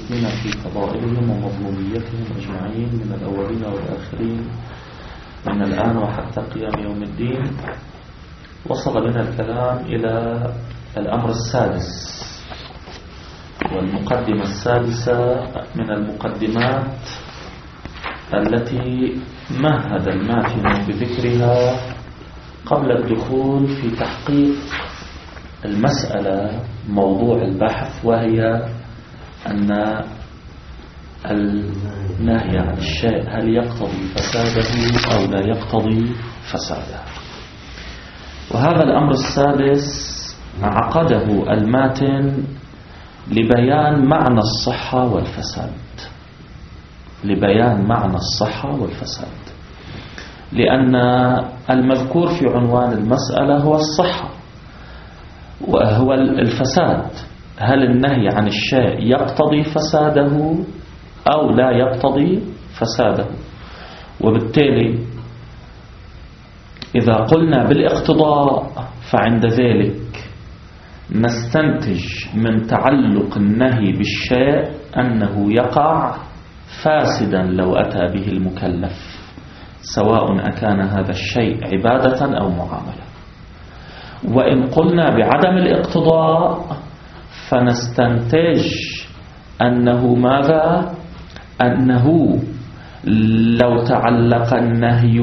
المسلمين في فضائلهم ومظلوميتهم أجمعين من الأولين والآخرين من الآن وحتى قيام يوم الدين. وصل بنا الكلام إلى الأمر السادس والمقدمة السادسة من المقدمات التي مهد الماتن بذكرها قبل الدخول في تحقيق المسألة موضوع البحث، وهي أن النهي عن الشيء هل يقتضي فساده أو لا يقتضي فساده. وهذا الأمر السادس عقده الماتن لبيان معنى الصحة والفساد، لبيان معنى الصحة والفساد، لأن المذكور في عنوان المسألة هو الصحة وهو الفساد. هل النهي عن الشيء يقتضي فساده أو لا يقتضي فساده؟ وبالتالي إذا قلنا بالاقتضاء فعند ذلك نستنتج من تعلق النهي بالشيء أنه يقع فاسدا لو أتى به المكلف، سواء أكان هذا الشيء عبادة أو معاملة. وإن قلنا بعدم الاقتضاء فنستنتج أنه ماذا؟ أنه لو تعلق النهي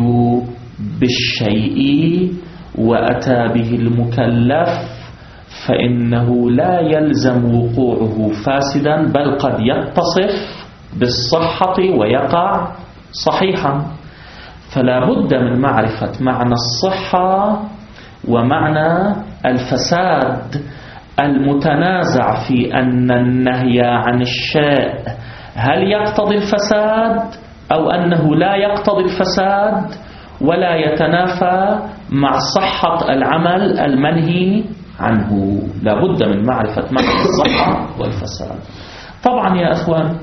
بالشيء وأتى به المكلف فإنه لا يلزم وقوعه فاسدا، بل قد يتصف بالصحة ويقع صحيحا. فلا بد من معرفة معنى الصحة ومعنى الفساد المتنازع في أن النهي عن الشيء هل يقتضي الفساد أو أنه لا يقتضي الفساد، ولا يتنافى مع صحة العمل المنهي عنه. لا بد من معرفة معنى الصحة والفساد. طبعا يا أخوان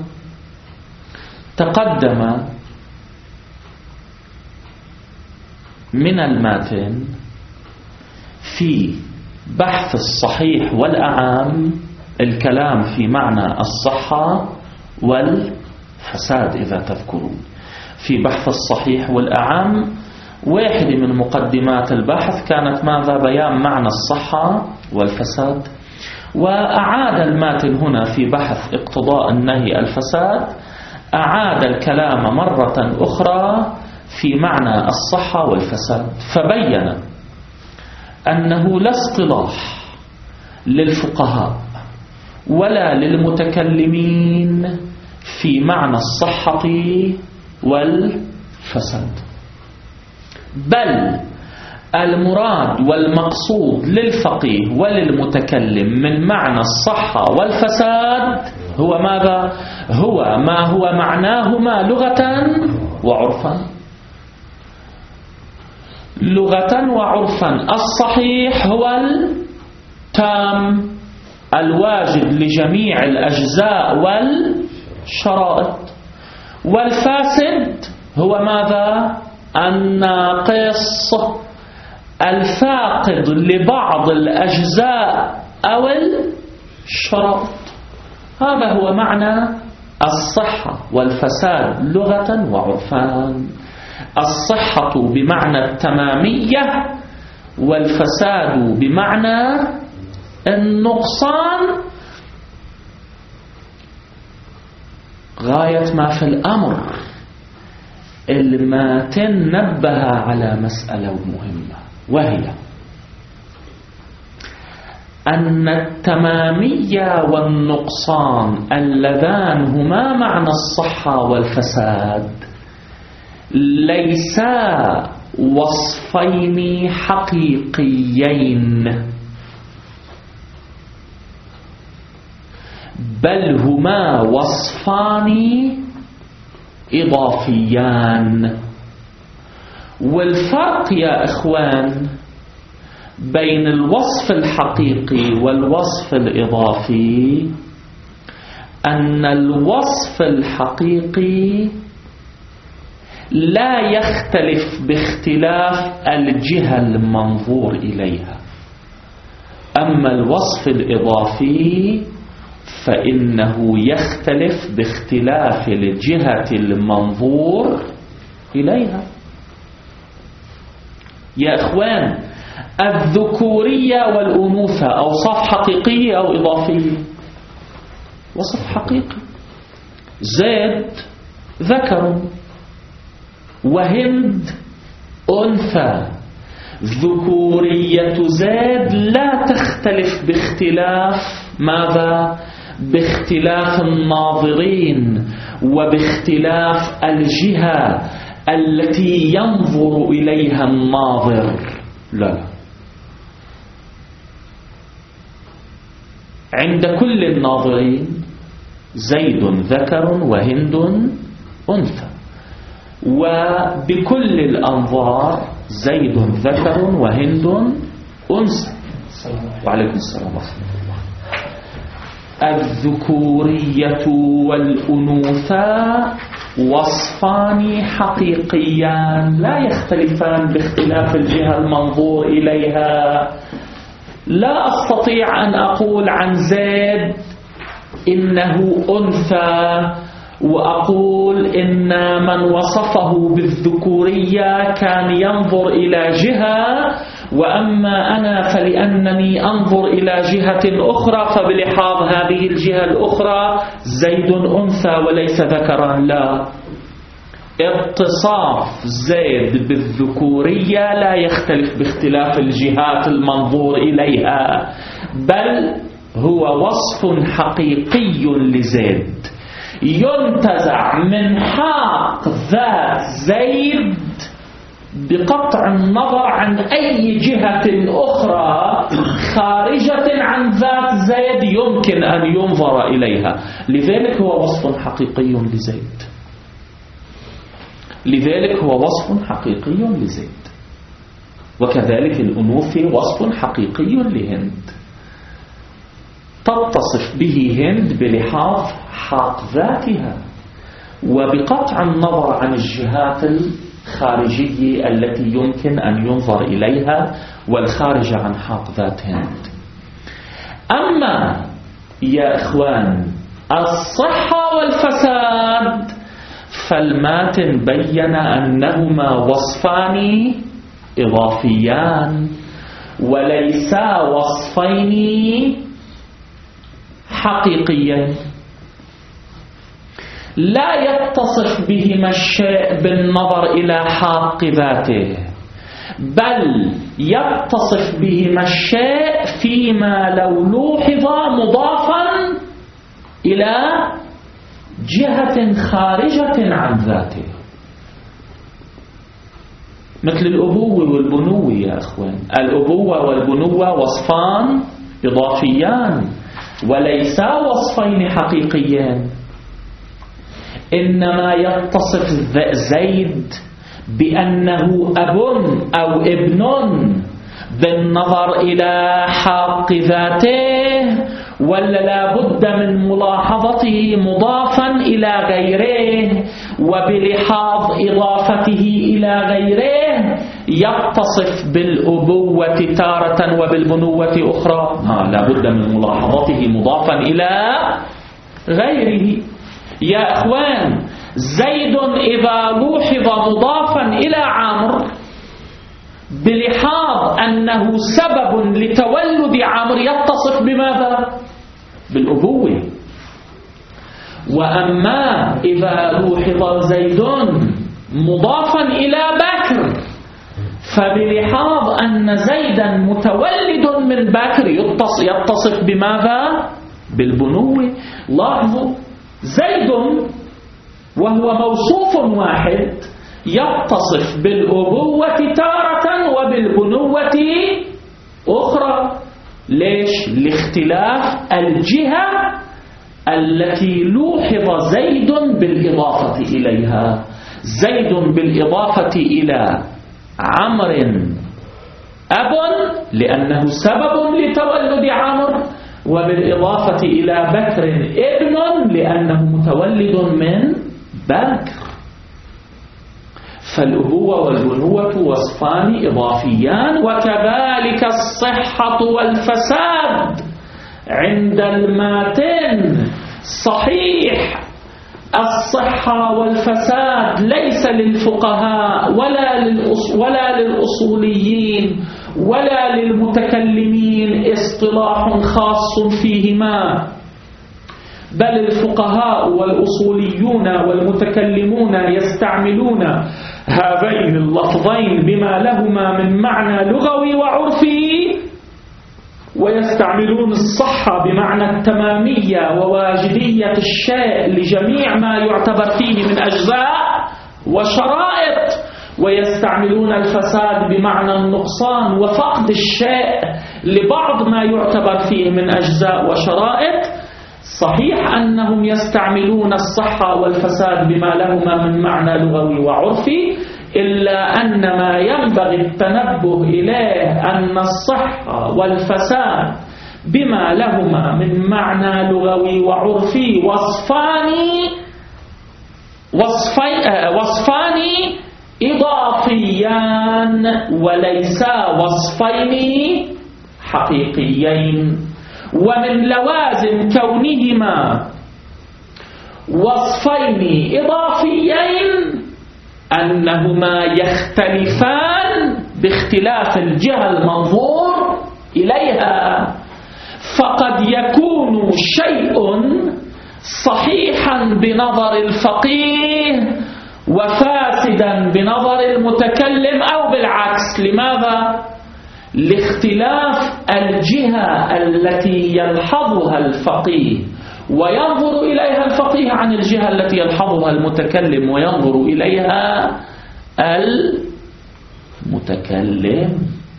تقدم من الماتن في بحث الصحيح والأعام الكلام في معنى الصحة والفساد. إذا تذكرون في بحث الصحيح والأعام واحد من مقدمات البحث كانت ماذا؟ بيان معنى الصحة والفساد. وأعاد الماتن هنا في بحث اقتضاء النهي الفساد، أعاد الكلام مرة أخرى في معنى الصحة والفساد، فبين أنه لا اصطلاح للفقهاء ولا للمتكلمين في معنى الصحة والفساد، بل المراد والمقصود للفقيه وللمتكلم من معنى الصحة والفساد هو ماذا؟ هو ما هو معناهما لغة وعرفا. لغة وعرفا الصحيح هو التام الواجب لجميع الأجزاء والشرائط، والفاسد هو ماذا؟ الناقص الفاقد لبعض الأجزاء أو الشرائط. هذا هو معنى الصحة والفساد لغة وعرفان. الصحة بمعنى التمامية والفساد بمعنى النقصان. غاية ما في الأمر الماتن نبه على مسألة مهمة، وهي أن التمامية والنقصان اللذان هما معنى الصحة والفساد ليسا وصفين حقيقيين، بل هما وصفان إضافيان. والفرق يا إخوان بين الوصف الحقيقي والوصف الإضافي أن الوصف الحقيقي لا يختلف باختلاف الجهة المنظور إليها، أما الوصف الإضافي فإنه يختلف باختلاف الجهة المنظور إليها. يا إخوان، الذكورية والأنوثة أوصاف حقيقية أو إضافية؟ وصف حقيقي. زيد ذكر وهند أنثى. ذكورية زيد لا تختلف باختلاف ماذا؟ باختلاف الناظرين وباختلاف الجهة التي ينظر إليها الناظر. لا، عند كل الناظرين زيد ذكر وهند أنثى، وبكل الأنظار زيد ذكر وهند أنثى. وعليكم السلام ورحمة الله. الذكورية والأنوثة وصفان حقيقيان لا يختلفان باختلاف الجهة المنظور إليها. لا أستطيع أن أقول عن زيد إنه أنثى وأقول إن من وصفه بالذكورية كان ينظر إلى جهة، وأما أنا فلأنني أنظر إلى جهة أخرى فبلحاظ هذه الجهة الأخرى زيد أنثى وليس ذكرا. لا، اتصاف زيد بالذكورية لا يختلف باختلاف الجهات المنظور إليها، بل هو وصف حقيقي لزيد ينتزع من حق ذات زيد بقطع النظر عن أي جهة أخرى خارجة عن ذات زيد يمكن أن ينظر إليها. لذلك هو وصف حقيقي لزيد. لذلك هو وصف حقيقي لزيد. وكذلك الأنوثة وصف حقيقي لهند، تتصف به هند بلحاظ حق ذاتها وبقطع النظر عن الجهات الخارجية التي يمكن أن ينظر إليها والخارجة عن حق ذات هند. أما يا إخوان الصحة والفساد فالماتن بين أنهما وصفان إضافيان وليسا وصفين حقيقيين. لا يتصف بهما الشيء بالنظر إلى حق ذاته، بل يتصف بهما الشيء فيما لو لوحظ مضافا إلى جهة خارجة عن ذاته، مثل الأبوة والبنوة. يا أخوان، الأبوة والبنوة وصفان إضافيان وليسا وصفين حقيقيين. إنما يتصف زيد بأنه أب أو ابن بالنظر إلى حق ذاته، ولا لا بد من ملاحظته مضافا إلى غيره، وبلحاظ إضافته إلى غيره يتصف بالأبوة تارة وبالبنوة أخرى. لا بد من ملاحظته مضافا إلى غيره. يا أخوان، زيد إذا لوحظ مضافا إلى عمرو بلحاظ أنه سبب لتولد عمرو يتصف بماذا؟ بالأبوة. وأما إذا لوحظ زيد مضافا إلى بكر فبلحاظ أن زيدا متولد من بكر يتصف بماذا؟ بالبنوة. لاحظوا، زيد وهو موصوف واحد يتصف بالأبوة تارة وبالبنوة أخرى. ليش؟ لاختلاف الجهة التي لوحظ زيد بالإضافة إليها. زيد بالإضافة إلى عمرو أب لأنه سبب لتولد عمرو، وبالإضافة إلى بكر ابن لأنه متولد من بكر. فالأبوة والبنوة وصفان إضافيان. وكذلك الصحة والفساد عند الماتن صحيح الصحة والفساد ليس للفقهاء ولا للأصوليين ولا للمتكلمين اصطلاح خاص فيهما، بل الفقهاء والأصوليون والمتكلمون يستعملون هذين اللفظين بما لهما من معنى لغوي وعرفي، ويستعملون الصحة بمعنى التمامية وواجدية الشيء لجميع ما يعتبر فيه من أجزاء وشرائط، ويستعملون الفساد بمعنى النقصان وفقد الشيء لبعض ما يعتبر فيه من أجزاء وشرائط. صحيح أنهم يستعملون الصحة والفساد بما لهما من معنى لغوي وعرفي، إلا أن ما ينبغي التنبه إليه أن الصحة والفساد بما لهما من معنى لغوي وعرفي وصفان إضافيان وليسا وصفين حقيقيين. ومن لوازم كونهما وصفين إضافيين أنهما يختلفان باختلاف الجهة المنظور إليها، فقد يكون شيء صحيحا بنظر الفقيه وفاسدا بنظر المتكلم أو بالعكس. لماذا؟ لاختلاف الجهة التي يلحظها الفقيه وينظر إليها الفقيه عن الجهة التي يلحظها المتكلم وينظر إليها المتكلم.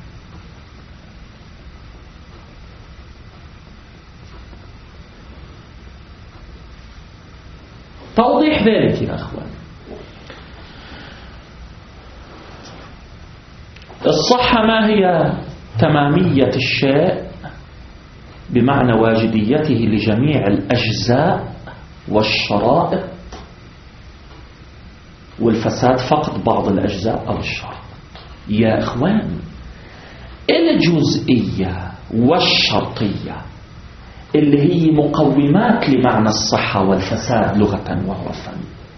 توضيح ذلك يا أخوان، الصحة ما هي؟ تمامية الشيء بمعنى واجديته لجميع الأجزاء والشرائط، والفساد فقط بعض الأجزاء أو الشرائط. يا إخوان، الجزئية والشرطية اللي هي مقومات لمعنى الصحة والفساد لغة وعرفا،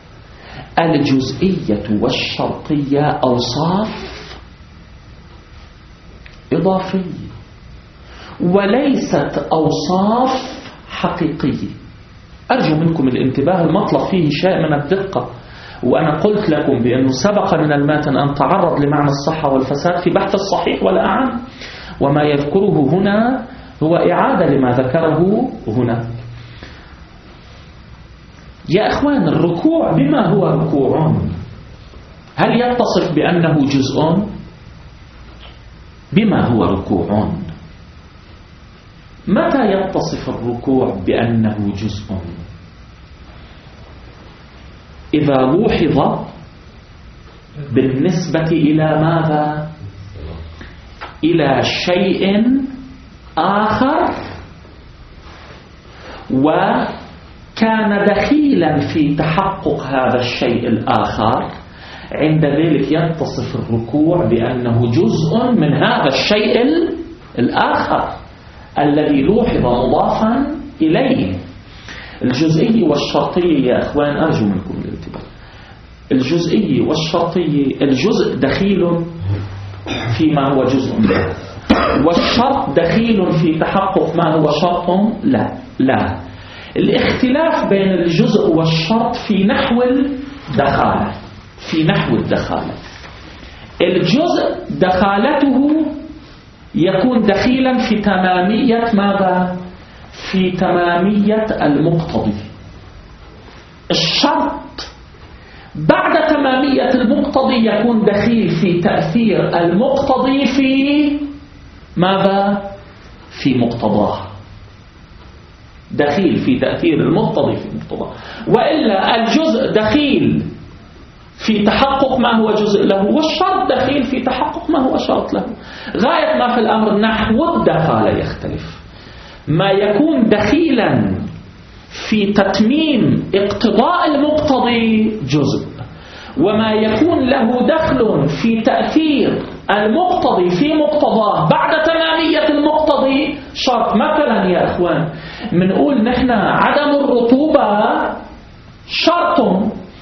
الجزئية والشرطية أوصاف إضافية وليست أوصاف حقيقية. أرجو منكم الانتباه، المطلب فيه شيء من الدقة، وأنا قلت لكم بأنه سبق من الماتن أن تعرض لمعنى الصحة والفساد في بحث الصحيح والأعم، وما يذكره هنا هو إعادة لما ذكره هنا. يا أخوان، الركوع بما هو ركوع؟ هل يتصف بأنه جزء؟ بما هو ركوع؟ متى يتصف الركوع بأنه جزء؟ إذا لوحظ بالنسبة إلى ماذا؟ إلى شيء آخر وكان دخيلا في تحقق هذا الشيء الآخر، عند ذلك يتصف الركوع بأنه جزء من هذا الشيء الآخر الذي لوحظ مضافا إليه. الجزئي والشرطي يا أخوان، أرجو منكم الانتباه، الجزئي والشرطي، الجزء دخيل فيما هو جزء له، والشرط دخيل في تحقق ما هو شرط لا. الاختلاف بين الجزء والشرط في نحو الدخالة. الجزء دخالته يكون دخيلا في تمامية ماذا؟ في تمامية المقتضي. الشرط بعد تمامية المقتضي يكون دخيل في تأثير المقتضي في ماذا؟ في مقتضاه. دخيل في تأثير المقتضي في مقتضاه، وإلا الجزء دخيل في تحقق ما هو جزء له، والشرط دخيل في تحقق ما هو شرط له. غاية ما في الأمر نحو الدخالة يختلف. ما يكون دخيلا في تتميم اقتضاء المقتضي جزء، وما يكون له دخل في تأثير المقتضي في مقتضاه بعد تمامية المقتضي شرط. مثلا يا أخوان منقول نحن عدم الرطوبة شرط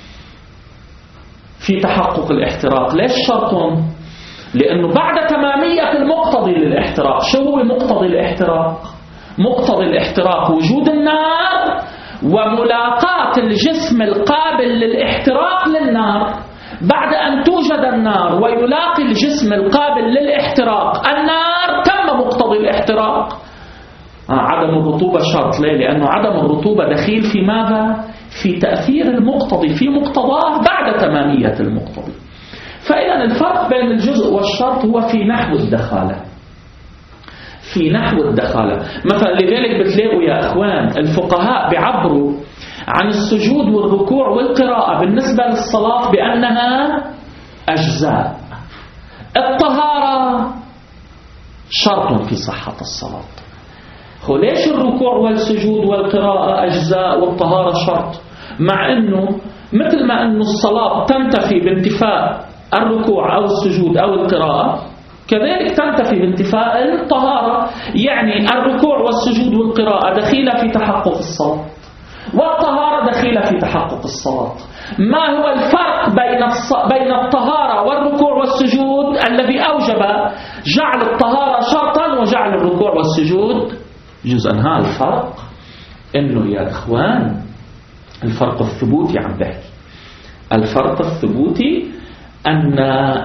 في تحقق الاحتراق. ليش شرط؟ لأنه بعد تمامية المقتضي للاحتراق. شو هو مقتضي الاحتراق؟ مقتضي الاحتراق وجود النار وملاقاة الجسم القابل للاحتراق للنار. بعد أن توجد النار ويلاقي الجسم القابل للاحتراق النار تم مقتضي الاحتراق. عدم الرطوبة شرط. ليه؟ لأنه عدم الرطوبة دخيل في ماذا؟ في تأثير المقتضي في مقتضاه بعد تمامية المقتضي. فإذا الفرق بين الجزء والشرط هو في نحو الدخالة. في نحو الدخالة مثلا لذلك بتلاقوا يا أخوان الفقهاء بيعبروا عن السجود والركوع والقراءة بالنسبة للصلاة بأنها أجزاء. الطهارة شرط في صحة الصلاة. ليش الركوع والسجود والقراءة أجزاء والطهارة شرط؟ مع أنه مثل ما أنه الصلاة تنتفي بانتفاء الركوع أو السجود أو القراءة كذلك تنتفي بانتفاء الطهارة. يعني الركوع والسجود والقراءة دخيلة في تحقق الصلاة والطهارة دخيلة في تحقق الصلاة. ما هو الفرق بين الطهارة والركوع والسجود الذي أوجب جعل الطهارة شرطا وجعل الركوع والسجود جزءا؟ ها الفرق إنه يا إخوان الفرق الثبوتي عم بحكي. الفرق الثبوتي أن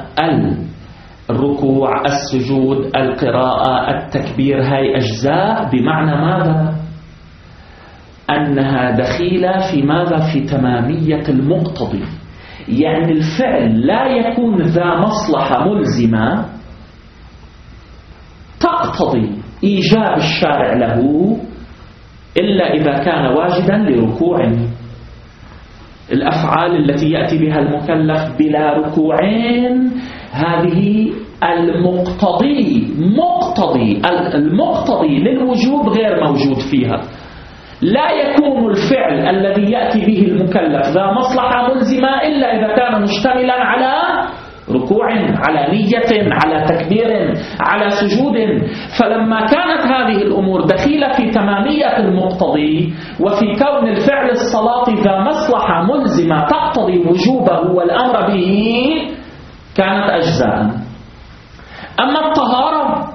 الركوع السجود القراءة التكبير هاي أجزاء بمعنى ماذا؟ أنها دخيلة في ماذا؟ في تمامية المقتضي. يعني الفعل لا يكون ذا مصلحة ملزمة تقتضي إيجاب الشارع له إلا إذا كان واجدا لركوع. الأفعال التي يأتي بها المكلف بلا ركوعين هذه المقتضي للوجوب غير موجود فيها. لا يكون الفعل الذي يأتي به المكلف ذا مصلحة ملزمة إلا إذا كان مشتملا على ركوع، على نية، على تكبير، على سجود. فلما كانت هذه الأمور دخيلة في تمامية المقتضي وفي كون الفعل الصلاة ذا مصلحة ملزمة تقتضي وجوبه والأمر به كانت أجزاء. أما الطهارة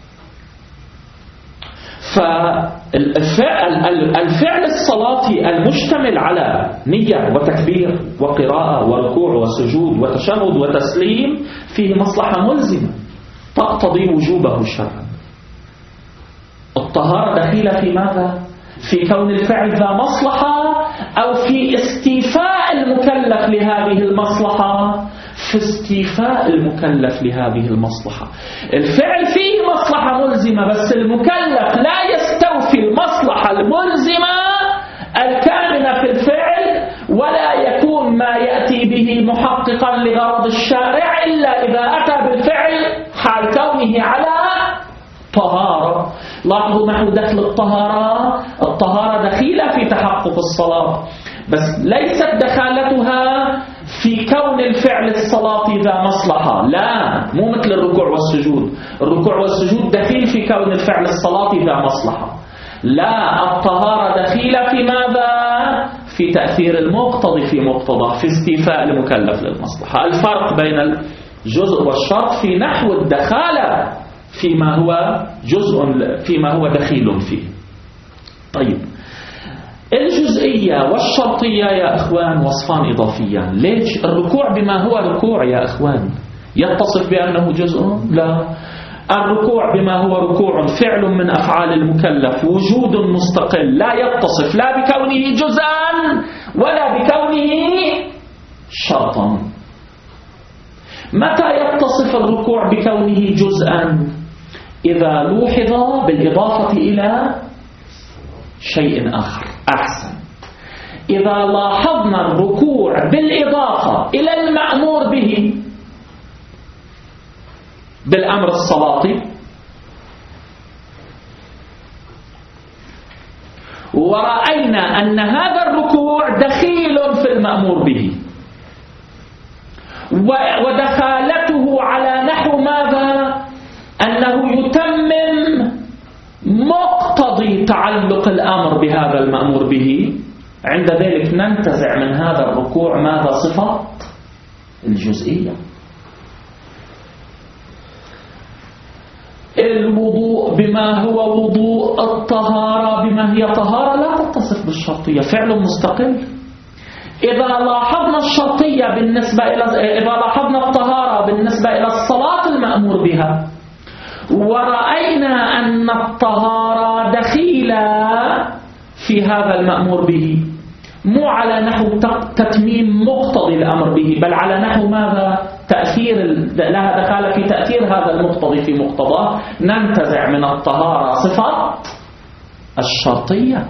فالفعل الصلاتي المشتمل على نية وتكبير وقراءة وركوع وسجود وتشهد وتسليم فيه مصلحة ملزمة تقتضي وجوبه شرعا. الطهارة دخيلة في ماذا؟ في كون الفعل ذا مصلحة أو في استيفاء المكلف لهذه المصلحة. في استيفاء المكلف لهذه المصلحة. الفعل فيه مصلحة ملزمة بس المكلف لا يستوفي المصلحة الملزمة الكامنة في الفعل ولا يكون ما يأتي به محققا لغرض الشارع إلا إذا أتى بالفعل حال كونه على طهارة. لاحظوا نحو دخل الطهارة دخيلة في تحقق الصلاة بس ليست دخالتها في كون الفعل الصلاة ذا مصلحة. لا، مو مثل الركوع والسجود. الركوع والسجود دخيل في كون الفعل الصلاة ذا مصلحة. لا، الطهارة دخيلة في ماذا؟ في تأثير المقتضي في مقتضى، في استيفاء المكلف للمصلحة. الفرق بين الجزء والشرط في نحو الدخالة فيما هو دخيل فيه. طيب، الجزئية والشرطية يا أخوان وصفان إضافيان. ليش؟ الركوع بما هو ركوع يا أخوان يتصف بأنه جزء؟ لا، الركوع بما هو ركوع فعل من أفعال المكلف وجود مستقل لا يتصف لا بكونه جزءا ولا بكونه شرطا. متى يتصف الركوع بكونه جزءا؟ إذا لوحظ بالإضافة إلى شيء آخر. أحسن، إذا لاحظنا الركوع بالإضافة إلى المأمور به بالأمر الصلاتي ورأينا أن هذا الركوع دخيل في المأمور به ودخالته على نحو ماذا؟ أنه يتمم مقتضي تعلق الأمر بهذا المأمور به. عند ذلك ننتزع من هذا الركوع ماذا؟ صفة الجزئية. الوضوء بما هو وضوء، الطهارة بما هي طهارة، لا تتصف بالشرطية، فعل مستقل. إذا لاحظنا الشرطية إذا لاحظنا الطهارة بالنسبة إلى الصلاة المأمور بها، ورأينا أن الطهارة دخيلة في هذا المأمور به، مو على نحو تتميم مقتضي الأمر به، بل على نحو ماذا؟ لها دخالة في تأثير هذا المقتضي في مقتضاه، ننتزع من الطهارة صفة الشرطية.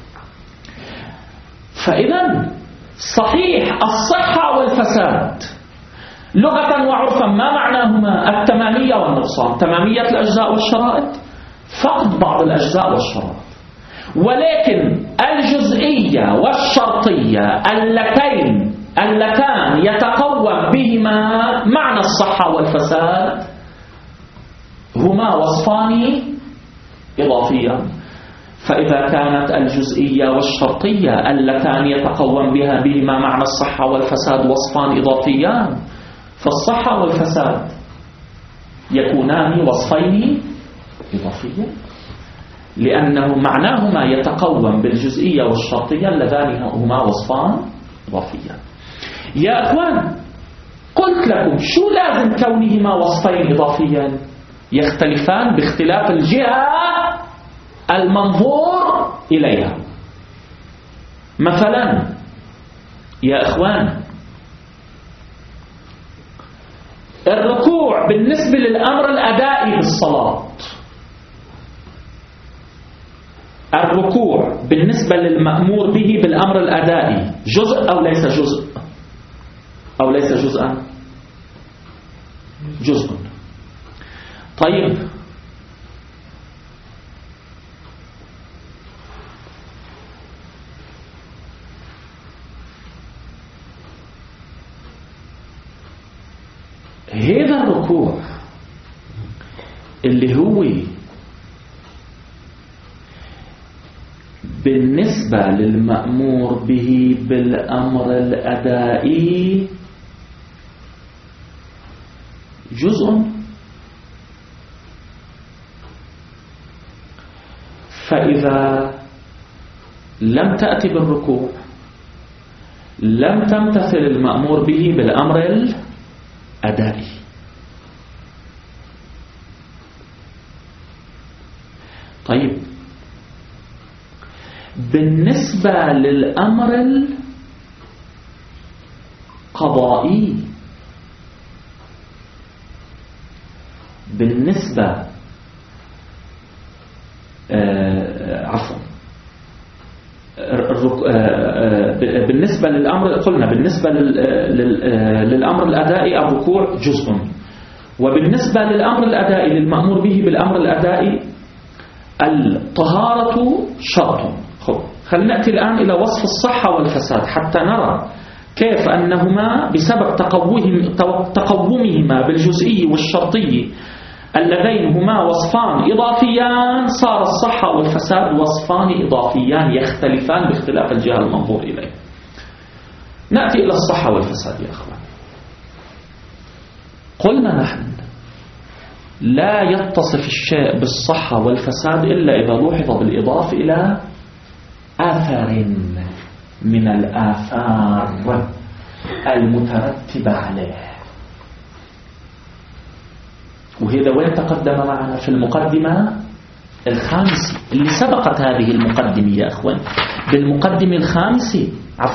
فإذا صحيح الصحة والفساد لغة وعرفا ما معناهما؟ التمامية والنقصان، تمامية الأجزاء والشرائط، فقد بعض الأجزاء والشرائط. ولكن الجزئية والشرطية اللتان يتقوم بهما معنى الصحة والفساد هما وصفان إضافيان. فإذا كانت الجزئية والشرطية اللتان يتقوم بهما معنى الصحة والفساد وصفان إضافيان، فالصحة والفساد يكونان وصفين إضافيين، لأنه معناهما يتقوم بالجزئية والشرطية اللذان هما وصفان إضافيان. يا أخوان، قلت لكم شو لازم كونهما وصفين إضافيان؟ يختلفان باختلاف الجهة المنظور إليها. مثلا يا أخوان، الركوع بالنسبة للأمر الأدائي بالصلاة، الركوع بالنسبة للمأمور به بالأمر الأدائي جزء أو ليس جزء؟ أو ليس جزءا؟ جزء. طيب، هذا الركوع اللي هو بالنسبة للمأمور به بالأمر الأدائي جزء، فإذا لم تأتي بالركوع لم تمتثل المأمور به بالأمر الأدائي. طيب، بالنسبة للأمر القضائي، بالنسبة بالنسبة للأمر، قلنا بالنسبة للأمر الأدائي الركوع جزء، وبالنسبة للأمر الأدائي للمأمور به بالأمر الأدائي الطهارة شرط. خلينا نأتي الآن إلى وصف الصحة والفساد حتى نرى كيف أنهما بسبب تقومهما بالجزئي والشرطي اللذين هما وصفان إضافيان صار الصحة والفساد وصفان إضافيان يختلفان باختلاف الجهة المنظور إليه. نأتي إلى الصحة والفساد يا أخوان. قلنا نحن لا يتصف الشيء بالصحة والفساد إلا إذا لوحظ بالإضافة إلى آثار من الآثار المترتبة عليه. وهذا وين تقدم معنا في المقدمة الخامسة اللي سبقت هذه المقدمة يا أخوان. بالمقدمة الخامسة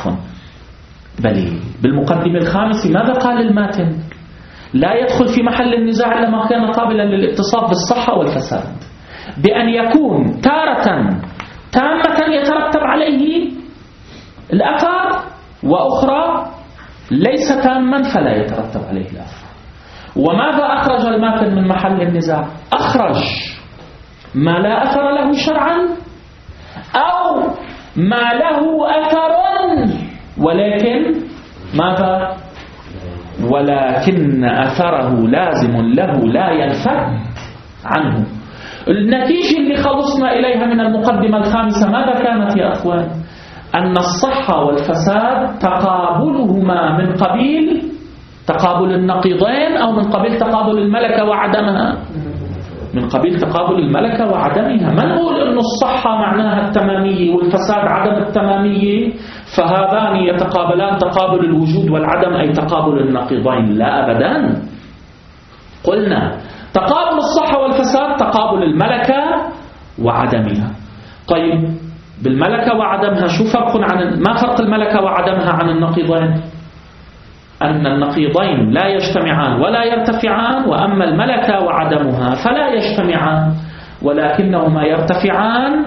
بالمقدمة الخامسة ماذا قال الماتن؟ لا يدخل في محل النزاع إلا ما كان قابلا للاتصاف بالصحة والفساد، بأن يكون تارة تامة يترتب عليه الأثر، وأخرى ليس تاما فلا يترتب عليه الأثر. وماذا أخرج الماتن من محل النزاع؟ أخرج ما لا أثر له شرعا أو ما له أثر ولكن ماذا؟ ولكن أثره لازم له لا ينفك عنه. النتيجة اللي خلصنا إليها من المقدمة الخامسة ماذا كانت يا أخوان؟ أن الصحة والفساد تقابلهما من قبيل تقابل النقيضين أو من قبيل تقابل الملكة وعدمها؟ من قبيل تقابل الملكة وعدمها. ما نقول أن الصحة معناها التمامية والفساد عدم التمامية فهذان يتقابلان تقابل الوجود والعدم أي تقابل النقيضين، لا أبدا. قلنا تقابل الصحة والفساد تقابل الملكة وعدمها. طيب بالملكة وعدمها شو فرق ما فرق الملكة وعدمها عن النقيضين؟ أن النقيضين لا يجتمعان ولا يرتفعان، وأما الملكة وعدمها فلا يجتمعان ولكنهما يرتفعان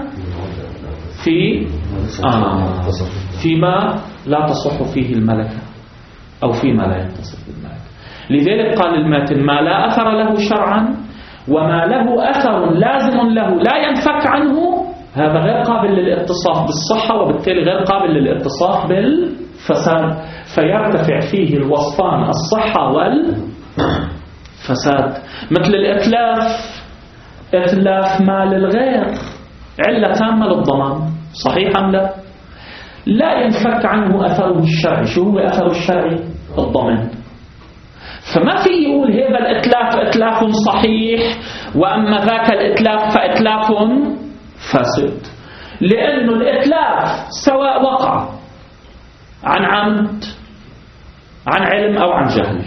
فيما لا تصح فيه الملكة أو فيما لا يتصف بالملكة. لذلك قال الماتن ما لا أثر له شرعا وما له أثر لازم له لا ينفك عنه، هذا غير قابل للاتصاف بالصحة وبالتالي غير قابل للاتصاف بالفساد، فيرتفع فيه الوصفان الصحة والفساد. مثل الإتلاف، إتلاف مال الغير علة تامة للضمان، صحيح أم لا؟ لا ينفك عنه أثره الشرعي. شو هو أثر الشرعي؟ الضمان. فما في يقول هذا الإتلاف إتلاف صحيح وأما ذاك الإتلاف فإتلاف فاسد، لأنه الإتلاف سواء وقع عن عمد عن علم أو عن جهل،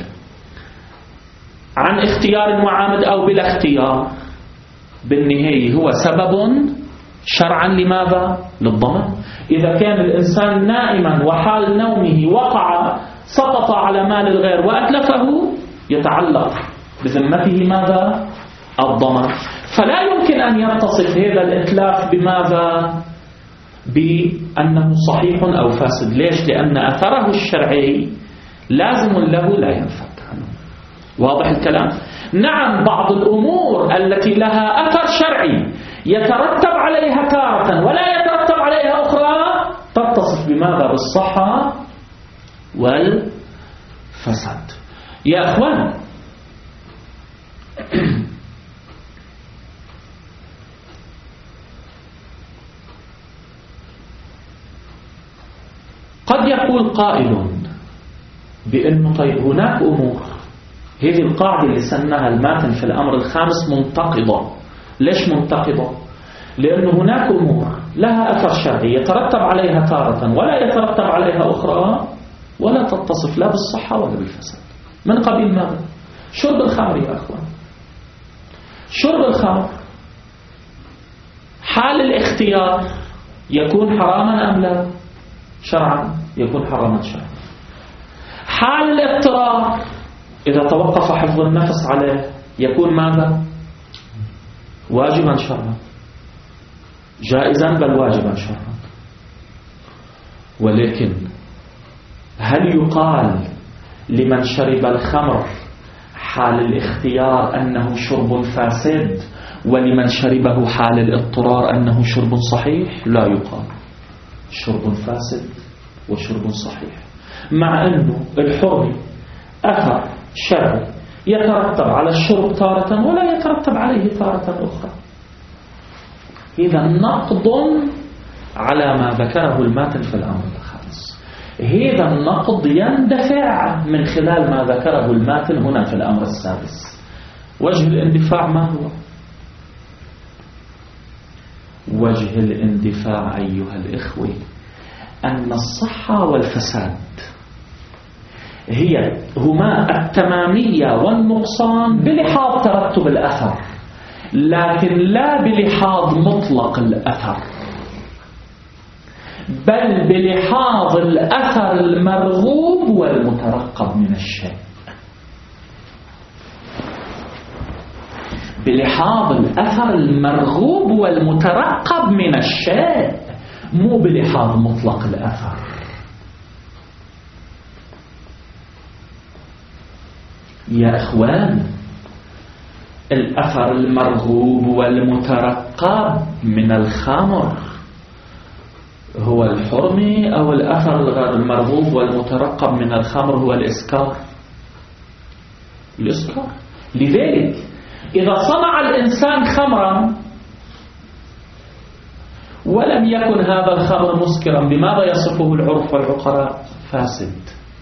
عن اختيار وعمد أو بلا اختيار، بالنهاية هو سبب شرعا لماذا؟ للضمان. إذا كان الإنسان نائما وحال نومه وقع سقط على مال الغير وأتلفه يتعلق بذمته ماذا؟ الضمان. فلا يمكن أن يتصف هذا الإتلاف بماذا؟ بأنه صحيح أو فاسد. ليش؟ لأن أثره الشرعي لازم له لا ينفك عنه. واضح الكلام؟ نعم بعض الأمور التي لها أثر شرعي يترتب عليها تارة ولا يترتب عليها أخرى تتصف بماذا؟ بالصحة والفساد. يا أخوان قد يقول قائل بأنه طيب هناك أمور، هذه القاعدة اللي سنها الماتن في الأمر الخامس منتقضة. ليش منتقضة؟ لأنه هناك أمور لها أثر شرعي يترتب عليها تارة ولا يترتب عليها أخرى ولا تتصف لا بالصحة ولا بالفساد. من قبيل ماذا؟ شرب الخمر يا أخوان. شرب الخمر حال الاختيار يكون حراما أم لا؟ شرعا يكون حراما شرعا. حال الاضطرار إذا توقف حفظ النفس عليه يكون ماذا؟ واجبا شرعا، جائزا بل واجبا شرعا. ولكن هل يقال لمن شرب الخمر حال الاختيار أنه شرب فاسد ولمن شربه حال الاضطرار أنه شرب صحيح؟ لا يقال. شرب فاسد وشرب صحيح، مع أنه الحرمة أثر شرعي يترتب على الشرب تارة ولا يترتب عليه تارة أخرى. إذا نقض على ما ذكره الماتن في الأمر الخامس. هذا النقض يندفع من خلال ما ذكره الماتن هنا في الأمر السادس. وجه الاندفاع ما هو؟ وجه الاندفاع أيها الإخوة أن الصحة والفساد هما التمامية والنقصان بلحاظ ترتب الأثر، لكن لا بلحاظ مطلق الأثر، بل بلحاظ الأثر المرغوب والمترقب من الشيء. بلحاظ الأثر المرغوب والمترقب من الشيء، مو بلحاظ مطلق الأثر. يا إخوان الأثر المرغوب والمترقب من الخمر هو الحرمة، أو الأثر الغير المرغوب والمترقب من الخمر هو الإسكار؟ الإسكار. لذلك إذا صنع الإنسان خمرا ولم يكن هذا الخمر مسكرا، بماذا يصفه العرف والعقلاء؟ فاسد.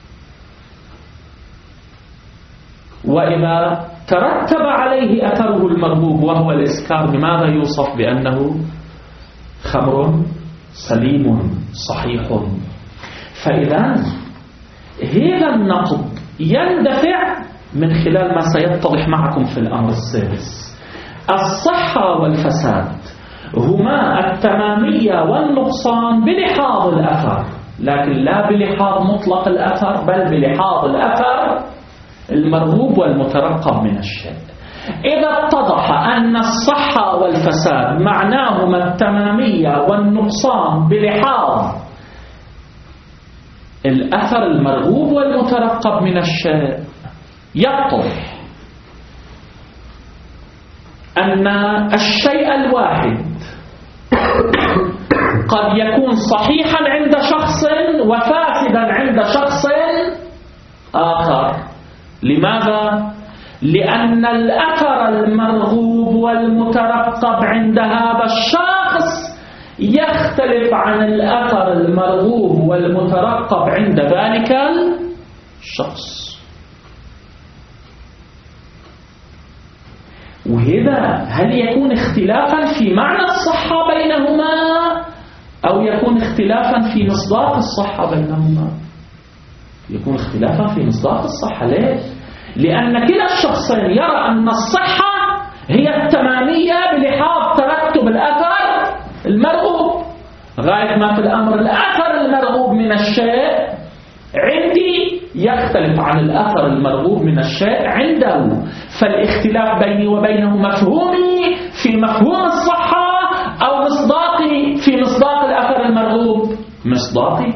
وإذا ترتب عليه أثره المرغوب وهو الإسكار، بماذا يوصف بأنه خمر سليم صحيح؟ فإذا هذا النقد يندفع من خلال ما سيتضح معكم في الأمر السادس. الصحة والفساد هما التمامية والنقصان بلحاظ الأثر، لكن لا بلحاظ مطلق الأثر، بل بلحاظ الأثر المرغوب والمترقب من الشيء. إذا اتضح أن الصحة والفساد معناهما التمامية والنقصان بلحاظ الأثر المرغوب والمترقب من الشيء، يتضح أن الشيء الواحد قد يكون صحيحا عند شخص وفاسدا عند شخص آخر. لماذا؟ لأن الأثر المرغوب والمترقب عند هذا الشخص يختلف عن الأثر المرغوب والمترقب عند ذلك الشخص. وهذا هل يكون اختلافا في معنى الصحة بينهما أو يكون اختلافا في مصداق الصحة بينهما؟ يكون اختلافا في مصداق الصحة. ليه؟ لأن كلا الشخصين يرى أن الصحة هي التمامية بلحاظ ترتب الأثر المرغوب، غاية ما في الأمر الأثر المرغوب من الشيء عندي يختلف عن الأثر المرغوب من الشيء عنده. فالاختلاف بيني وبينه مفهومي في مفهوم الصحة أو مصداقي في مصداق الأثر المرغوب؟ مصداقي.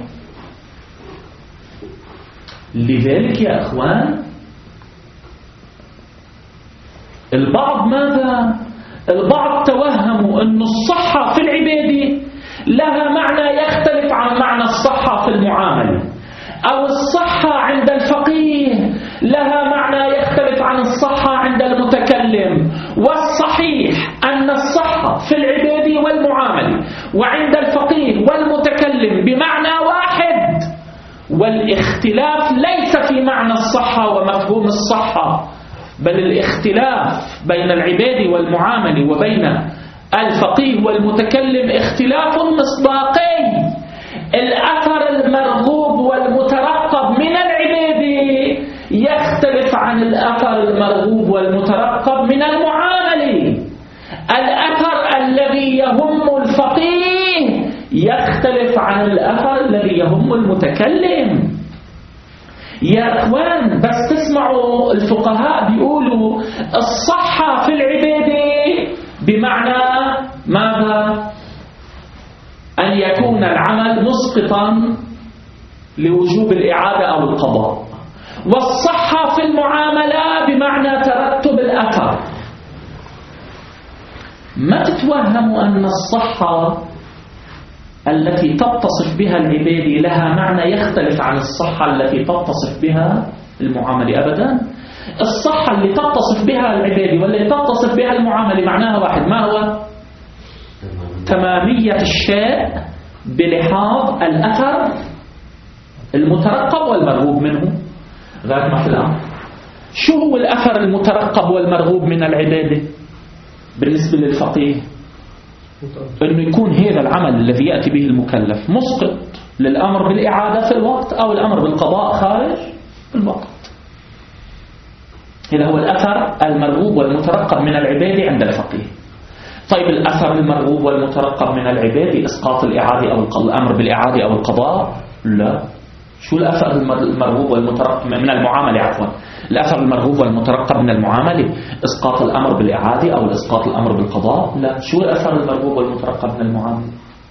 لذلك يا أخوان البعض ماذا؟ البعض توهموا أن الصحة في العبادة لها معنى يختلف عن معنى الصحة في المعاملة، أو الصحة عند الفقيه لها معنى يختلف عن الصحة عند المتكلم. والصحيح أن الصحة في العبادة والمعاملة وعند الفقيه والمتكلم بمعنى واحد، والاختلاف ليس في معنى الصحة ومفهوم الصحة، بل الاختلاف بين العبادة والمعاملة وبين الفقيه والمتكلم اختلاف مصداقي. الأثر المرغوب والمترقب من العبادة يختلف عن الأثر المرغوب والمترقب من المعاملة. الأثر الذي يهم الفقيه يختلف عن الأثر الذي يهم المتكلم. يا أخوان بس تسمعوا الفقهاء بيقولوا الصحة في العبادة بمعنى ماذا؟ أن يكون العمل مسقطا لوجوب الإعادة أو القضاء. والصحة في المعاملة بمعنى ترتب الأثر. ما تتوهموا أن الصحة التي تتصف بها العبادة لها معنى يختلف عن الصحة التي تتصف بها المعاملة. أبدا. الصحة اللي تتصف بها العبادة والتي تتصف بها المعاملة معناها واحد. ما هو؟ تمامية الشيء بلحاظ الأثر المترقب والمرغوب منه. غير ما في الأمر. شو هو الأثر المترقب والمرغوب من العبادة بالنسبة للفقيه؟ أنه يكون هذا العمل الذي يأتي به المكلف مسقط للأمر بالإعادة في الوقت أو الأمر بالقضاء خارج الوقت. هذا هو الأثر المرغوب والمترقب من العبادة عند الفقيه. طيب الأثر المرغوب والمترقب من العبادة إسقاط الإعادة أو الأمر بالإعادة أو القضاء؟ لا. شو الأثر المرغوب والمترقب من المعاملة؟ عفوا الأثر المرغوب والمترقب من المعاملة إسقاط الأمر بالإعادة أو إسقاط الأمر بالقضاء؟ لا. شو الأثر المرغوب والمترقب من المعاملة؟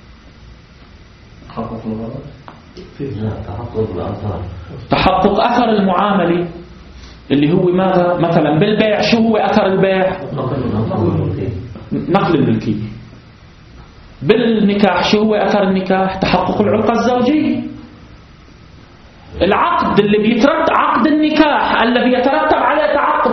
تحقق أثر المعاملة اللي هو ماذا؟ مثلا بالبيع شو هو أثر البيع؟ نقل الملكية. بالنكاح شو هو أثر النكاح؟ تحقق العلاقة الزوجية. العقد اللي بيترتب عقد النكاح الذي يترتب على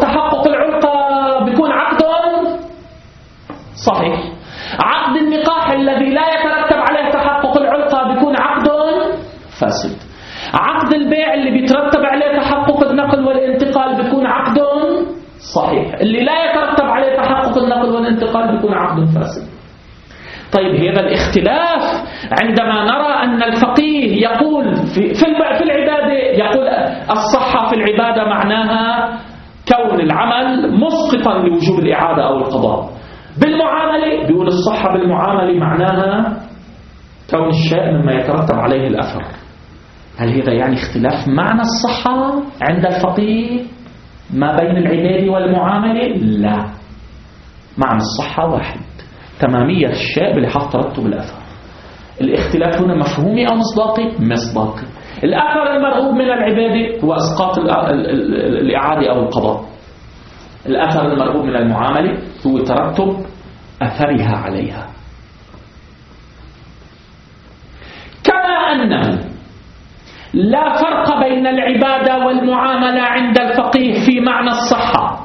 صحيح. عقد النقاح الذي لا يترتب عليه تحقق العلقة بيكون عقد فاسد. عقد البيع اللي بيترتب عليه تحقق النقل والانتقال بيكون عقد صحيح. اللي لا يترتب عليه تحقق النقل والانتقال بيكون عقد فاسد. طيب هذا الاختلاف عندما نرى أن الفقيه يقول في العبادة، يقول الصحة في العبادة معناها كون العمل مسقطا لوجوب الإعادة أو القضاء. بالمعاملة بيقول الصحة بالمعاملة معناها كون الشيء مما يترتب عليه الأثر. هل هذا يعني اختلاف معنى الصحة عند الفقيه ما بين العبادة والمعاملة؟ لا، معنى الصحة واحد، تمامية الشيء بلحاظ ترتب الأثر. الاختلاف هنا مفهومي أو مصداقي؟ مصداقي. الأثر المرغوب من العبادة هو إسقاط الإعادة أو القضاء. الأثر المرغوب من المعاملة هو ترتب أثرها عليها. كما أن لا فرق بين العبادة والمعاملة عند الفقيه في معنى الصحة،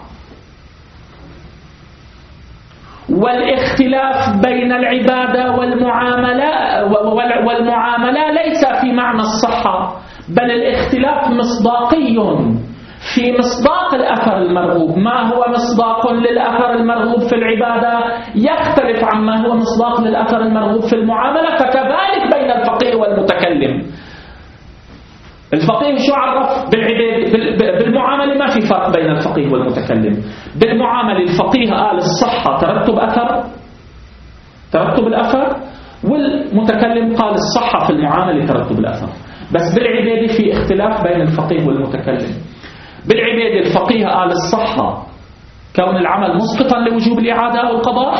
والاختلاف بين العبادة والمعاملة ليس في معنى الصحة، بل الاختلاف مصداقي في مصداق الأثر المرغوب. ما هو مصداق للأثر المرغوب في العبادة يختلف عما هو مصداق للأثر المرغوب في المعاملة، فكذلك بين الفقيه والمتكلم. الفقيه شو عرف بالمعاملة؟ ما في فرق بين الفقيه والمتكلم. بالمعاملة الفقيه قال الصحة ترتب الأثر، والمتكلم قال الصحة في المعاملة ترتب الأثر. بس بالعبادة في اختلاف بين الفقيه والمتكلم. بالعبادة الفقيه قال الصحة كون العمل مسقطا لوجوب الإعادة أو القضاء.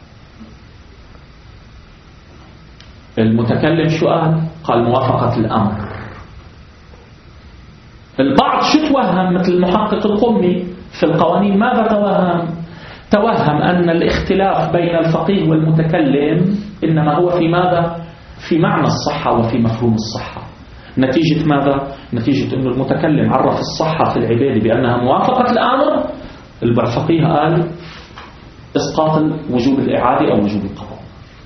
المتكلم شو قال موافقة الأمر. البعض شو توهم مثل المحقق القمي في القوانين؟ ماذا توهم أن الاختلاف بين الفقيه والمتكلم إنما هو في ماذا؟ في معنى الصحة وفي مفهوم الصحة. نتيجة ماذا؟ نتيجة أن المتكلم عرف الصحة في العبادة بأنها موافقة الأمر، الفقيه قال إسقاط وجوب الإعادة أو وجوب القضاء.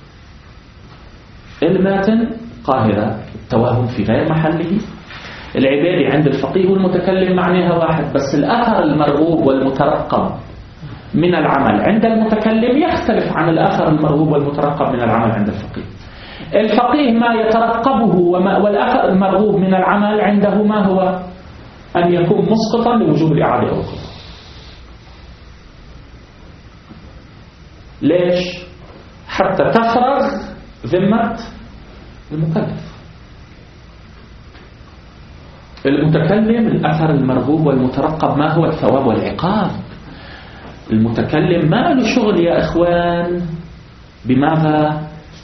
الماتن قاهرة التوهم في غير محله. العبادة عند الفقيه والمتكلم معناها واحد، بس الأثر المرغوب والمترقب من العمل عند المتكلم يختلف عن الأثر المرغوب والمترقب من العمل عند الفقيه. الفقيه ما يترقبه والأثر المرغوب من العمل عنده ما هو؟ أن يكون مسقطا لوجوب الإعادة أو القضاء. ليش؟ حتى تفرغ ذمة المكلف. المتكلم الأثر المرغوب والمترقب ما هو؟ الثواب والعقاب. المتكلم ما له شغل يا إخوان بماذا؟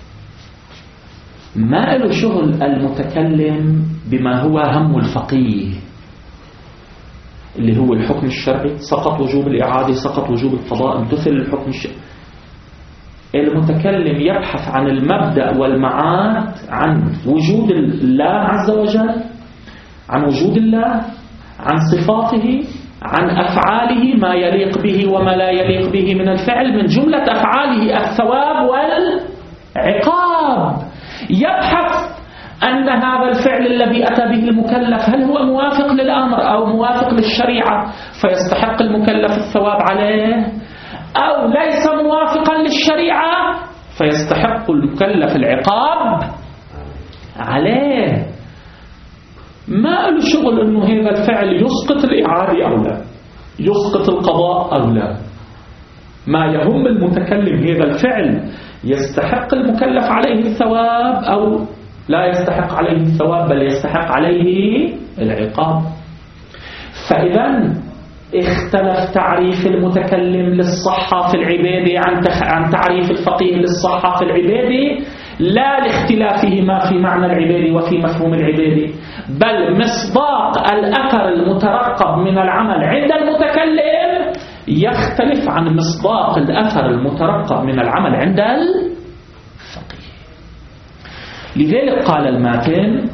ما له شغل المتكلم بما هو هم الفقيه اللي هو الحكم الشرعي. سقط وجوب الإعادة، سقط وجوب القضاء، امتثل الحكم الشرعي. المتكلم يبحث عن المبدأ والمعاد، عن وجود الله عز وجل، عن وجود الله، عن صفاته، عن أفعاله، ما يليق به وما لا يليق به من الفعل، من جملة أفعاله الثواب والعقاب. يبحث أن هذا الفعل الذي أتى به المكلف هل هو موافق للأمر أو موافق للشريعة فيستحق المكلف الثواب عليه، أو ليس موافقا للشريعة فيستحق المكلف العقاب عليه. ما له شغل أنه هذا الفعل يسقط الإعادة أو لا، يسقط القضاء أو لا. ما يهم المتكلم هذا الفعل يستحق المكلف عليه الثواب أو لا يستحق عليه الثواب، بل يستحق عليه العقاب. فإذا اختلف تعريف المتكلم للصحة في العبادة عن تعريف الفقيه للصحة في العبادة، لا لاختلافهما في معنى العبادة وفي مفهوم العبادة، بل مصداق الأثر المترقب من العمل عند المتكلم يختلف عن مصداق الأثر المترقب من العمل عند الفقيه. لذلك قال الماتن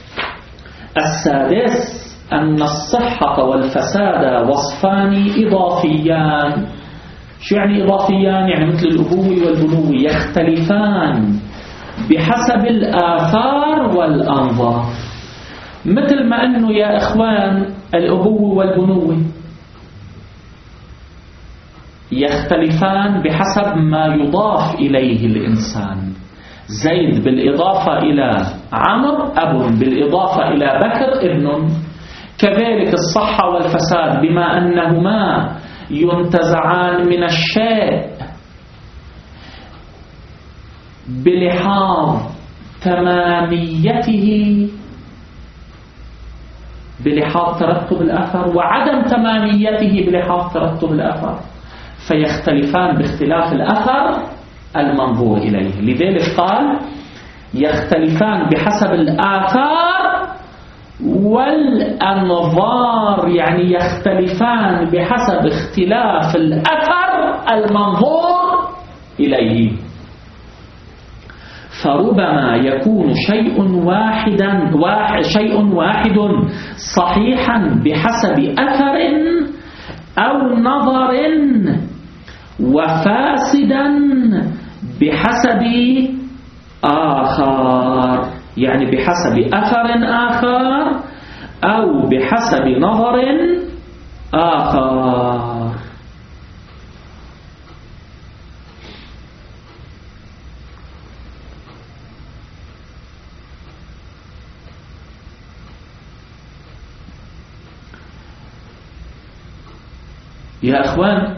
السادس أن الصحة والفساد وصفان إضافيان. شو يعني إضافيان؟ يعني مثل الأبوة والبنوة يختلفان بحسب الآثار والأنظار. مثل ما أنه يا إخوان الأبوة والبنوة يختلفان بحسب ما يضاف إليه الإنسان. زيد بالإضافة إلى عمرو أب، بالإضافة إلى بكر ابن. كذلك الصحة والفساد بما أنهما ينتزعان من الشيء بلحاظ تماميته، بلحاظ ترتب الأثر، وعدم تماميته بلحاظ ترتب الأثر، فيختلفان باختلاف الأثر المنظور إليه. لذلك قال يختلفان بحسب الآثار والأنظار، يعني يختلفان بحسب اختلاف الأثر المنظور إليه. فربما يكون شيء واحد صحيحا بحسب أثر أو نظر، وفاسدا بحسب آخر، يعني بحسب أثر آخر أو بحسب نظر آخر. يا أخوان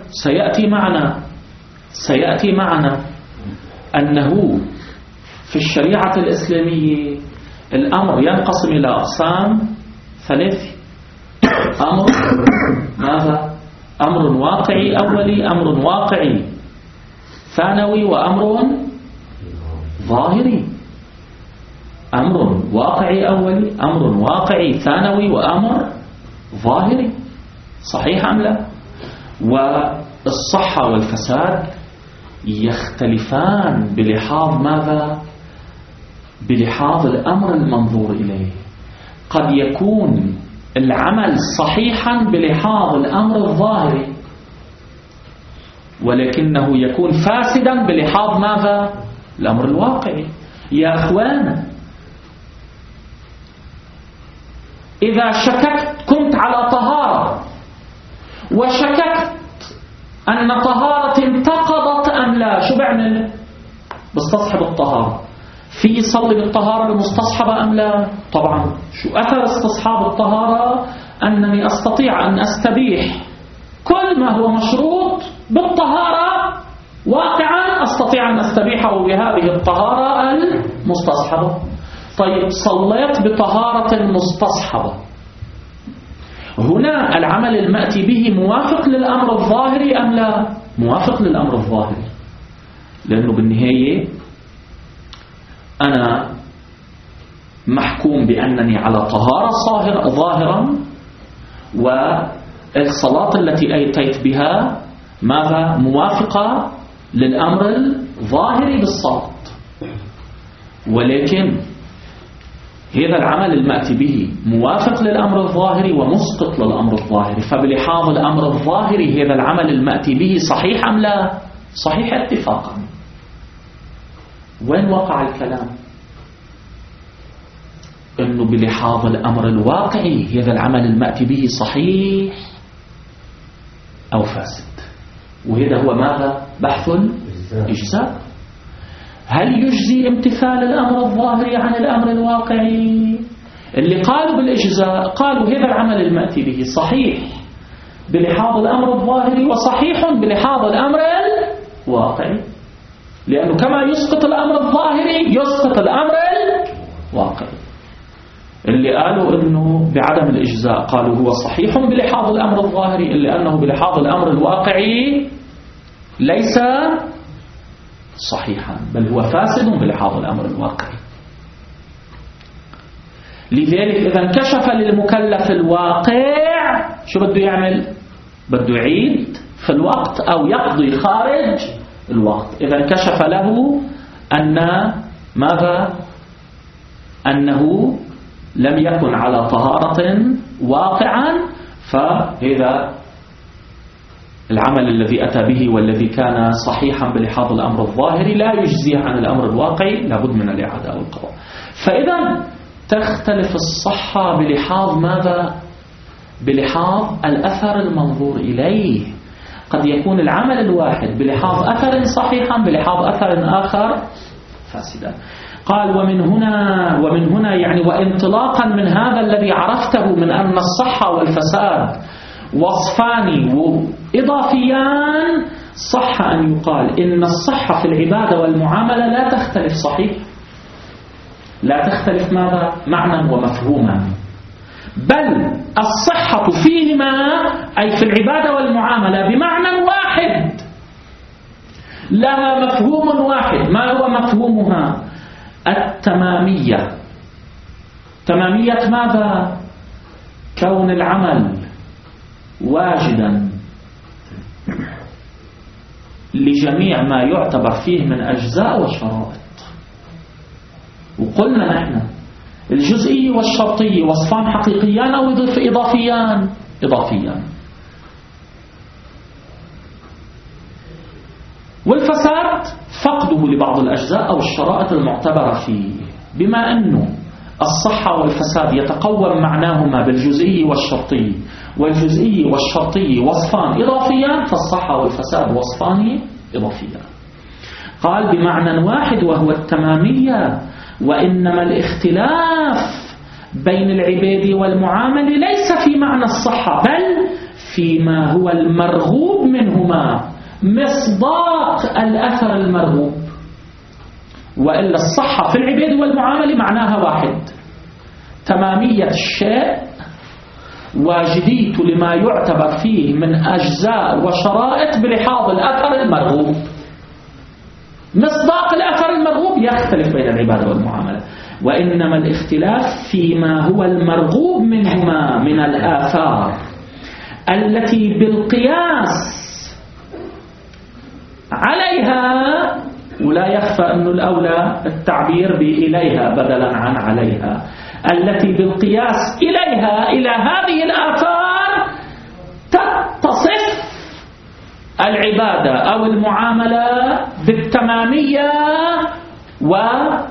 سيأتي معنا أنه في الشريعة الإسلامية الأمر ينقسم إلى أقسام ثلاثة. أمر ماذا؟ أمر واقعي أولي، أمر واقعي ثانوي، وأمر ظاهري. أمر واقعي أولي، أمر واقعي ثانوي، وأمر ظاهري. صحيح أم لا؟ والصحة والفساد يختلفان بلحاظ ماذا؟ بلحاظ الأمر المنظور إليه. قد يكون العمل صحيحا بلحاظ الأمر الظاهري، ولكنه يكون فاسدا بلحاظ ماذا؟ الأمر الواقعي. يا أخوان إذا شككت، كنت على طهارة وشككت أن طهارتي انتقضت أم لا، شو بعمل؟ بستصحب الطهارة. في يصلي بالطهارة المستصحبة أم لا؟ طبعا. شو أثر استصحاب الطهارة؟ أنني أستطيع أن أستبيح كل ما هو مشروط بالطهارة واقعا، أستطيع أن أستبيحه بهذه الطهارة المستصحبة. طيب صليت بطهارة مستصحبة، هنا العمل المأتي به موافق للأمر الظاهري أم لا؟ موافق للأمر الظاهري، لأنه بالنهاية أنا محكوم بأنني على طهارة ظاهرا، والصلاة التي أتيت بها ماذا؟ موافقة للأمر الظاهري بالصلاة. ولكن هذا العمل المأتي به موافق للأمر الظاهري ومسقط للأمر الظاهري، فبلحاظ الأمر الظاهري هذا العمل المأتي به صحيح أم لا؟ صحيح اتفاقا. وين وقع الكلام؟ أنه بلحاظ الأمر الواقعي هذا العمل المأتي به صحيح أو فاسد، وهذا هو ماذا؟ بحث الإجزاء. هل يجزي امتثال الأمر الظاهري عن الأمر الواقعي؟ اللي قالوا بالإجزاء قالوا هذا العمل المأتي به صحيح بلحاظ الأمر الظاهري وصحيح بلحاظ الأمر الواقعي، لأنه كما يسقط الأمر الظاهري يسقط الأمر الواقعي. اللي قالوا أنه بعدم الإجزاء قالوا هو صحيح بلحاظ الأمر الظاهري، إلا أنه بلحاظ الأمر الواقعي ليس صحيحا، بل هو فاسد بلحاظ الأمر الواقعي. لذلك إذا انكشف للمكلف الواقع شو بده يعمل؟ بده يعيد في الوقت أو يقضي خارج الوقت. إذا انكشف له أن ماذا؟ أنه لم يكن على طهارة واقعا، فإذا العمل الذي أتى به والذي كان صحيحا بلحاظ الأمر الظاهري لا يجزيه عن الأمر الواقعي، لابد من الإعادة أو القضاء. فإذا تختلف الصحة بلحاظ ماذا؟ بلحاظ الأثر المنظور إليه. قد يكون العمل الواحد بلحاظ أثر صحيحا بلحاظ أثر آخر فاسدا. قال ومن هنا يعني وانطلاقا من هذا الذي عرفته من أن الصحة والفساد وصفان إضافيان، صح أن يقال إن الصحة في العبادة والمعاملة لا تختلف صحيح، لا تختلف ماذا؟ معنى ومفهوما، بل الصحة فيهما أي في العبادة والمعاملة بمعنى واحد، لها مفهوم واحد. ما هو مفهومها؟ التمامية. تمامية ماذا؟ كون العمل واجدا لجميع ما يعتبر فيه من أجزاء وشرائط. وقلنا نحن الجزئي والشرطي وصفان حقيقيان أو إضافيان؟ إضافيان. والفساد فقده لبعض الأجزاء أو الشرائط المعتبرة فيه. بما أنه الصحة والفساد يتقوم معناهما بالجزئي والشرطي، والجزئي والشرطي وصفان إضافيان، فالصحة والفساد وصفان إضافيان. قال بمعنى واحد وهو التمامية. وإنما الاختلاف بين العباد والمعامل ليس في معنى الصحة، بل فيما هو المرغوب منهما، مصداق الأثر المرغوب. وإلا الصحة في العباد والمعامل معناها واحد، تمامية الشيء، واجدية لما يعتبر فيه من أجزاء وشرائط بلحاظ الأثر المرغوب. مصداق الأثر المرغوب يختلف بين العبادة والمعاملة. وإنما الاختلاف فيما هو المرغوب منهما من الآثار التي بالقياس عليها، ولا يخفى أن الأولى التعبير بإليها بدلا عن عليها، التي بالقياس إليها إلى هذه الآثار تتصف العبادة أو المعاملة بالتمامية وعدمها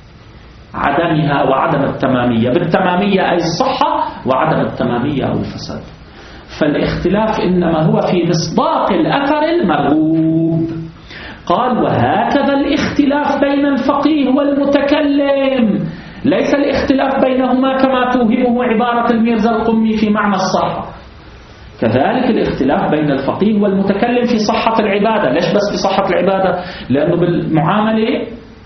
وعدم التمامية. بالتمامية أي الصحة، وعدم التمامية أو الفساد. فالاختلاف إنما هو في مصداق الأثر المرغوب. قال وهكذا الاختلاف بين الفقيه والمتكلم، ليس الاختلاف بينهما كما توهمه عبارة الميرزا القمي في معنى الصحة. كذلك الاختلاف بين الفقيه والمتكلم في صحة العبادة. ليش بس في صحة العبادة؟ لأنه بالمعاملة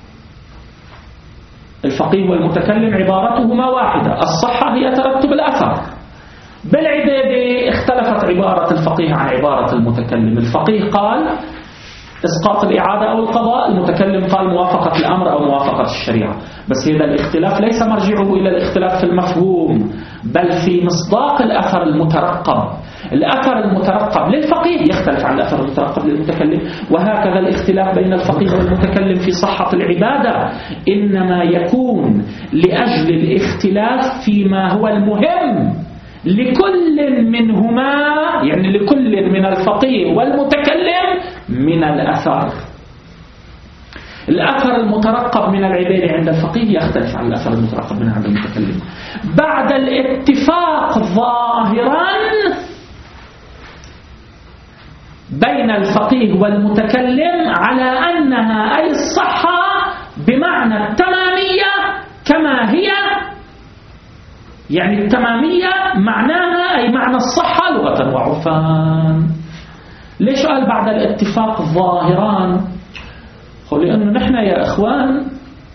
الفقيه والمتكلم عبارتهما واحدة، الصحة هي ترتب الأثر. بالعبادة اختلفت عبارة الفقيه عن عبارة المتكلم. الفقيه قال إسقاط الإعادة أو القضاء، المتكلم قال موافقة الأمر أو موافقة الشريعة. بس هذا الاختلاف ليس مرجعه إلى الاختلاف في المفهوم، بل في مصداق الأثر المترقب. الأثر المترقب للفقيه يختلف عن الأثر المترقب للمتكلم. وهكذا الاختلاف بين الفقيه والمتكلم في صحة العبادة إنما يكون لأجل الاختلاف فيما هو المهم لكل منهما، يعني لكل من الفقيه والمتكلم من الأثر. الأثر المترقب من العبادة عند الفقيه يختلف عن الأثر المترقب من عند المتكلم بعد الاتفاق ظاهرا بين الفقيه والمتكلم على أنها أي الصحة بمعنى التمامية كما هي. يعني التمامية معناها أي معنى الصحة لغة وعرفان. ليش قال بعد الاتفاق ظاهران؟ لأنه نحن يا إخوان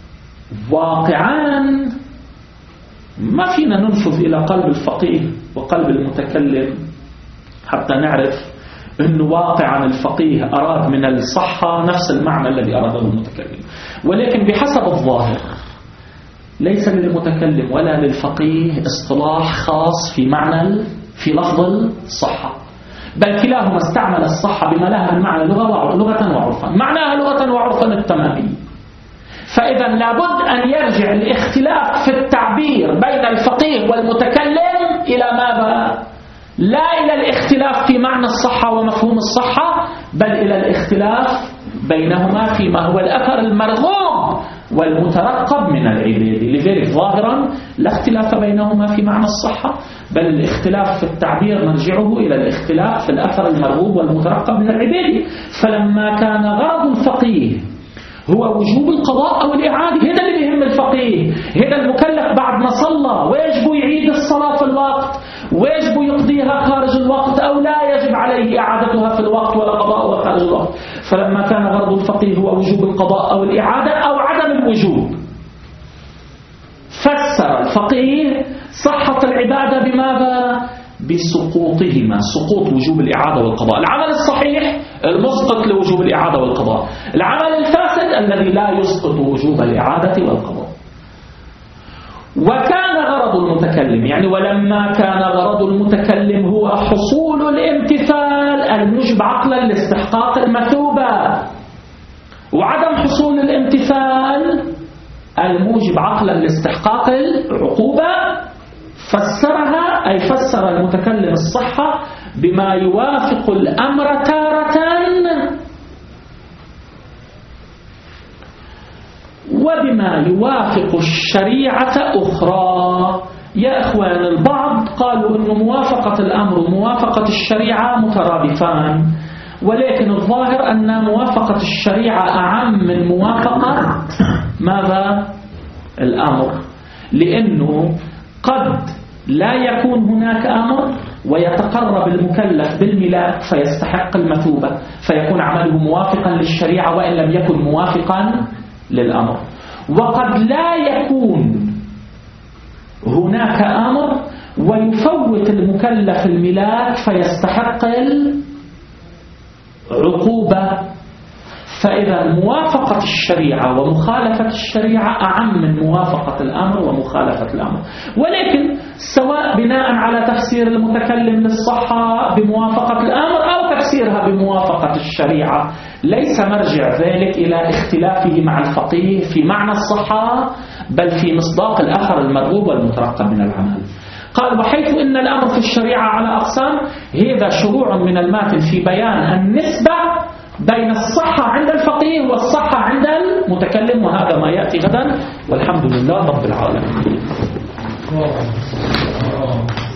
واقعان ما فينا ننفذ إلى قلب الفقيه وقلب المتكلم حتى نعرف أنه واقعا الفقيه أراد من الصحة نفس المعنى الذي أراده المتكلم. ولكن بحسب الظاهر ليس للمتكلم ولا للفقيه اصطلاح خاص في معنى في لفظ الصحة، بل كلاهما استعمل الصحة بما لها من معنى لغة وعرفا. معناها لغة وعرفا التمامية. فإذا لابد أن يرجع الاختلاف في التعبير بين الفقيه والمتكلم إلى ماذا؟ لا إلى الاختلاف في معنى الصحة ومفهوم الصحة، بل إلى الاختلاف بينهما فيما هو الأثر المرغوب والمترقب من العباد. لذلك ظاهرا لا اختلاف بينهما في معنى الصحة، بل الاختلاف في التعبير نرجعه إلى الاختلاف في الأثر المرغوب والمترقب من العباد. فلما كان غرض الفقيه هو وجوب القضاء أو الإعادة، هذا اللي بيهم الفقيه، هذا المكلف بعد ما صلى ويجب يعيد الصلاة في الوقت، ويجب يقضيها خارج الوقت أو لا يجب عليه إعادتها في الوقت ولا قضاءها خارج الوقت. فلما كان غرض الفقيه هو وجوب القضاء أو الإعادة أو عدم الوجوب، فسر الفقيه صحة العبادة بماذا؟ بسقوطهما، سقوط وجوب الإعادة والقضاء. العمل الصحيح المسقط لوجوب الإعادة والقضاء، العمل الفاسد الذي لا يسقط وجوب الإعادة والقضاء. وكان غرض المتكلم، يعني ولما كان غرض المتكلم هو حصول الامتثال الموجب عقلا لاستحقاق المثوبة، وعدم حصول الامتثال الموجب عقلا لاستحقاق العقوبة، فسرها أي فسر المتكلم الصحة بما يوافق الأمر تارة وبما يوافق الشريعة أخرى. يا إخوان، البعض قالوا أن موافقة الأمر وموافقة الشريعة مترادفان، ولكن الظاهر أن موافقة الشريعة أعم من موافقة ماذا؟ الأمر، لأنه قد لا يكون هناك أمر ويتقرب المكلف بالملاك فيستحق المثوبة، فيكون عمله موافقا للشريعة وإن لم يكن موافقا للأمر. وقد لا يكون هناك أمر ويفوت المكلف الملاك فيستحق العقوبة. فإذا موافقة الشريعة ومخالفة الشريعة أعم من موافقة الأمر ومخالفة الأمر. ولكن سواء بناء على تفسير المتكلم للصحة بموافقة الأمر أو تفسيرها بموافقة الشريعة، ليس مرجع ذلك إلى اختلافه مع الفقيه في معنى الصحة، بل في مصداق الأثر المرغوب والمترقب من العمل. قال: وحيث إن الأمر في الشريعة على أقسام، هذا شروع من الماتن في بيان النسبة بين الصحة عند الفقيه والصحة عند المتكلم، وهذا ما يأتي غدا، والحمد لله رب العالمين.